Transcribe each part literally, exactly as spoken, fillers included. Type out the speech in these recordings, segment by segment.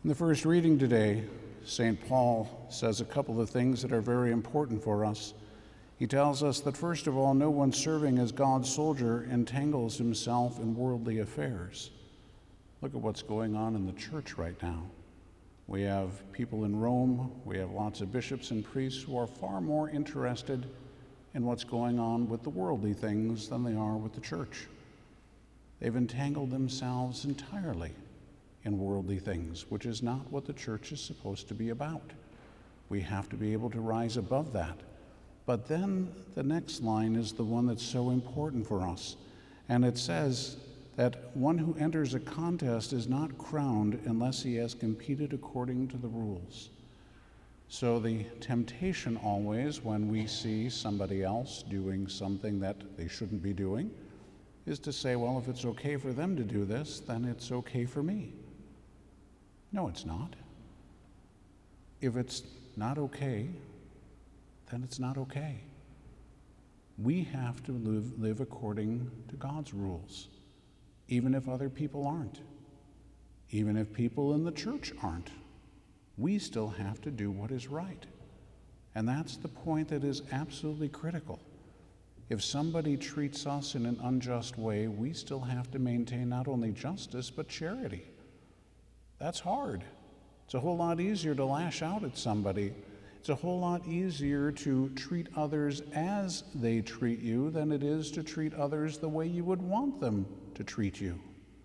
In the first reading today, Saint Paul says a couple of things that are very important for us. He tells us that, first of all, no one serving as God's soldier entangles himself in worldly affairs. Look at what's going on in the church right now. We have people in Rome, we have lots of bishops and priests who are far more interested in what's going on with the worldly things than they are with the church. They've entangled themselves entirely in worldly things, which is not what the church is supposed to be about. We have to be able to rise above that. But then the next line is the one that's so important for us. And it says that one who enters a contest is not crowned unless he has competed according to the rules. So the temptation always, when we see somebody else doing something that they shouldn't be doing, is to say, well, if it's okay for them to do this, then it's okay for me. No, it's not. If it's not okay, then it's not okay. We have to live, live according to God's rules, even if other people aren't, even if people in the church aren't. We still have to do what is right. And that's the point that is absolutely critical. If somebody treats us in an unjust way, we still have to maintain not only justice, but charity. That's hard. It's a whole lot easier to lash out at somebody. It's a whole lot easier to treat others as they treat you than it is to treat others the way you would want them to treat you.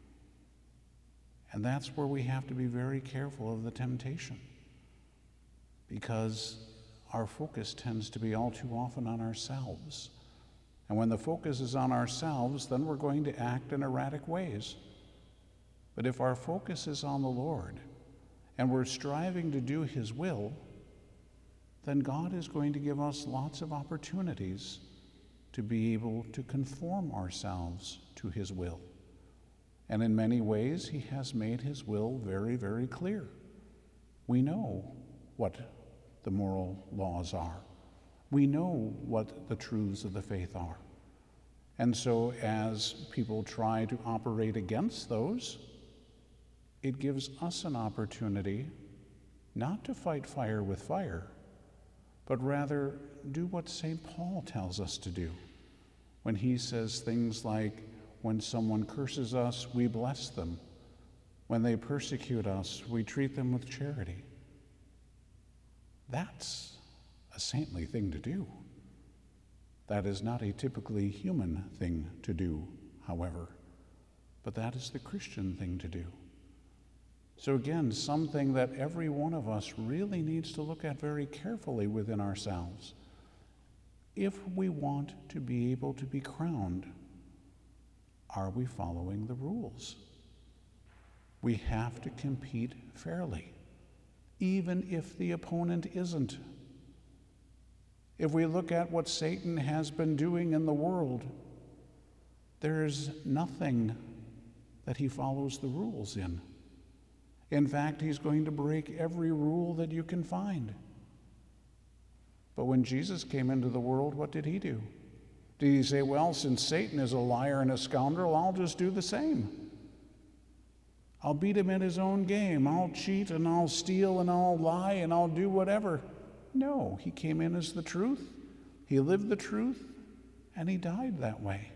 And that's where we have to be very careful of the temptation, because our focus tends to be all too often on ourselves. And when the focus is on ourselves, then we're going to act in erratic ways. But if our focus is on the Lord and we're striving to do His will, then God is going to give us lots of opportunities to be able to conform ourselves to His will. And in many ways, He has made His will very, very clear. We know what the moral laws are. We know what the truths of the faith are. And so as people try to operate against those, it gives us an opportunity not to fight fire with fire, but rather do what Saint Paul tells us to do when he says things like, when someone curses us, we bless them. When they persecute us, we treat them with charity. That's a saintly thing to do. That is not a typically human thing to do, however, but that is the Christian thing to do. So again, something that every one of us really needs to look at very carefully within ourselves. If we want to be able to be crowned, are we following the rules? We have to compete fairly, even if the opponent isn't. If we look at what Satan has been doing in the world, there's nothing that he follows the rules in. In fact, he's going to break every rule that you can find. But when Jesus came into the world, what did he do? Did he say, well, since Satan is a liar and a scoundrel, I'll just do the same. I'll beat him at his own game. I'll cheat and I'll steal and I'll lie and I'll do whatever. No, he came in as the truth. He lived the truth, and he died that way.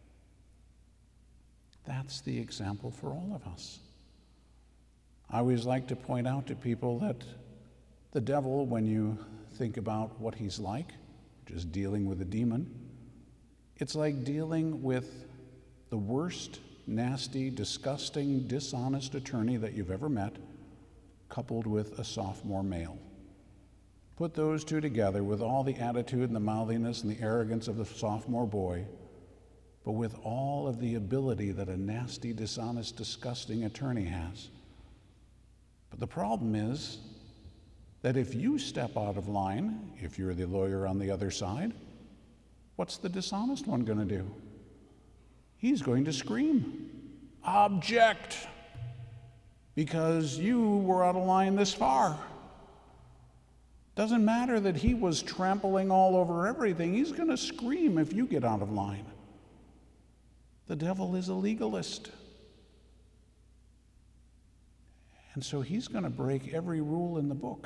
That's the example for all of us. I always like to point out to people that the devil, when you think about what he's like, just dealing with a demon, it's like dealing with the worst, nasty, disgusting, dishonest attorney that you've ever met, coupled with a sophomore male. Put those two together with all the attitude and the mouthiness and the arrogance of the sophomore boy, but with all of the ability that a nasty, dishonest, disgusting attorney has. But the problem is that if you step out of line, if you're the lawyer on the other side, what's the dishonest one going to do? He's going to scream, "Object!" because you were out of line this far. Doesn't matter that he was trampling all over everything. He's going to scream if you get out of line. The devil is a legalist. And so he's going to break every rule in the book.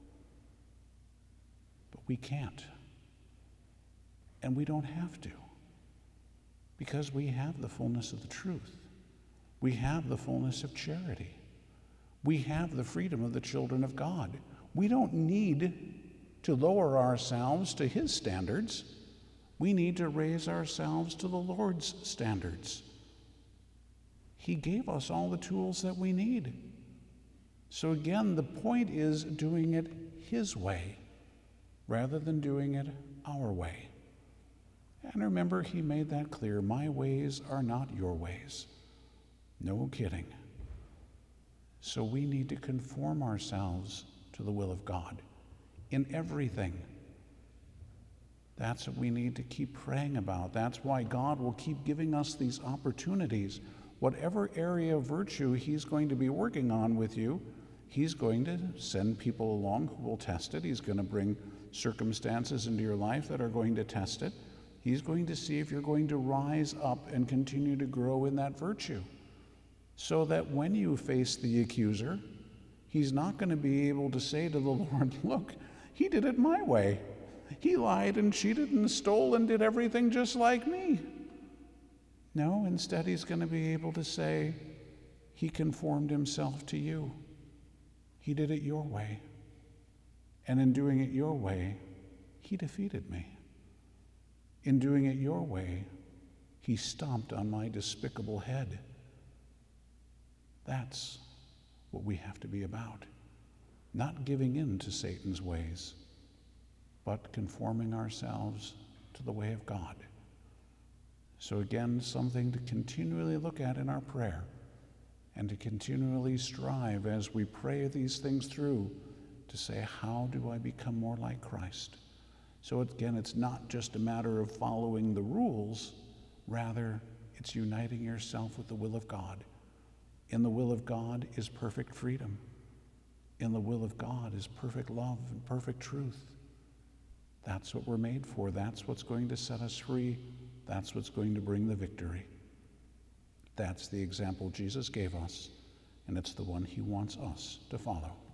But we can't. And we don't have to. Because we have the fullness of the truth. We have the fullness of charity. We have the freedom of the children of God. We don't need to lower ourselves to his standards. We need to raise ourselves to the Lord's standards. He gave us all the tools that we need. So again, the point is doing it his way rather than doing it our way. And remember, he made that clear. My ways are not your ways. No kidding. So we need to conform ourselves to the will of God in everything. That's what we need to keep praying about. That's why God will keep giving us these opportunities. Whatever area of virtue he's going to be working on with you, he's going to send people along who will test it. He's going to bring circumstances into your life that are going to test it. He's going to see if you're going to rise up and continue to grow in that virtue, so that when you face the accuser, he's not going to be able to say to the Lord, look, he did it my way. He lied and cheated and stole and did everything just like me. No, instead he's going to be able to say, he conformed himself to you. He did it your way. And in doing it your way, he defeated me. In doing it your way, he stomped on my despicable head. That's what we have to be about. Not giving in to Satan's ways, but conforming ourselves to the way of God. So again, something to continually look at in our prayer and to continually strive as we pray these things through to say, how do I become more like Christ? So again, it's not just a matter of following the rules, rather it's uniting yourself with the will of God. In the will of God is perfect freedom. In the will of God is perfect love and perfect truth. That's what we're made for. That's what's going to set us free. That's what's going to bring the victory. That's the example Jesus gave us, and it's the one he wants us to follow.